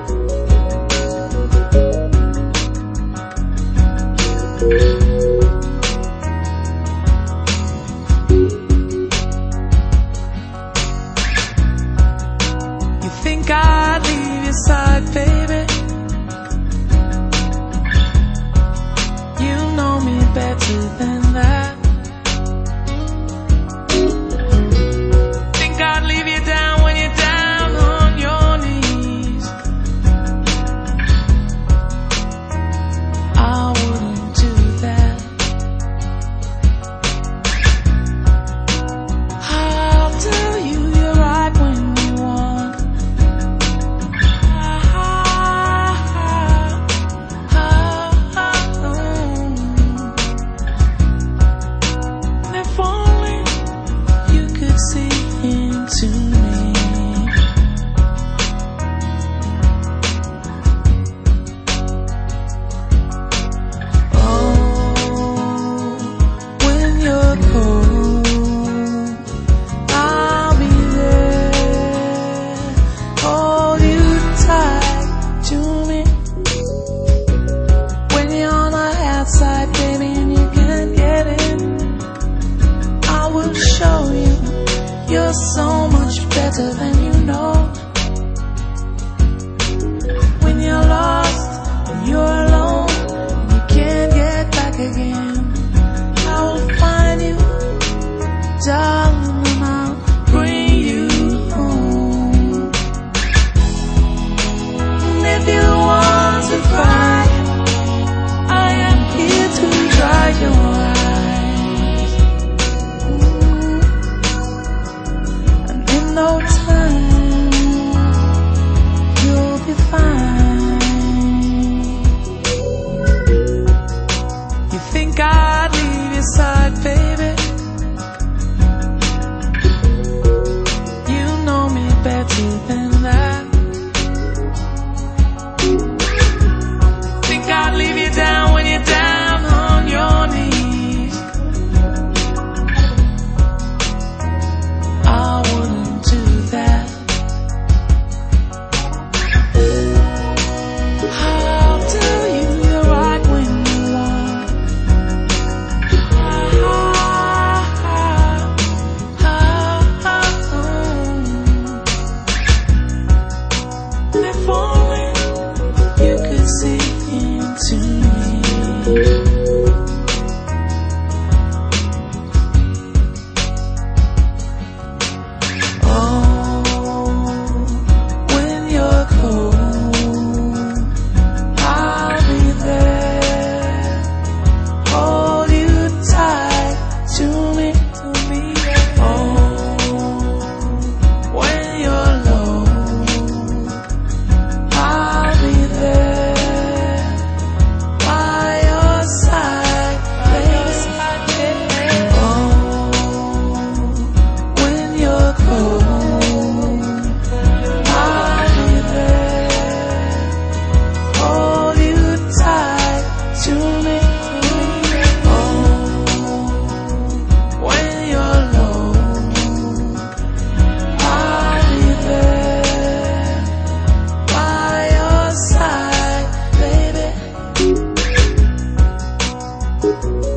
You think I'd leave your side, baby? You know me better than that. Think I'd leave you down when you're down on your knees? I wouldn't do that. I'll tell you you're right when you want. If only you could see into me. Oh, when you're cold, I'll be there. Hold you tight to me. When you're on the outside, baby, and you can't get in, I will show you you're so much better than you know. When you're lost and you're alone and you can't get back again, I will find you, darling, and I'll bring you home. And if you want to cry, I am here to dry your eyes. And in no time, you'll be fine. You think I'd leave your side, baby? You know me better than that. Think I'd leave you down when you're down on your knees? I wouldn't do that. I'll tell you you're right when you want. If only you could see into me. Oh, when you're cold, I'll be there. Hold you tight to me. Oh, when you're low, I'll be there by your side, baby. Oh, when you're cold, I'll be there. Hold you tight to me. Oh, when you're low, I'll be there by your side, baby.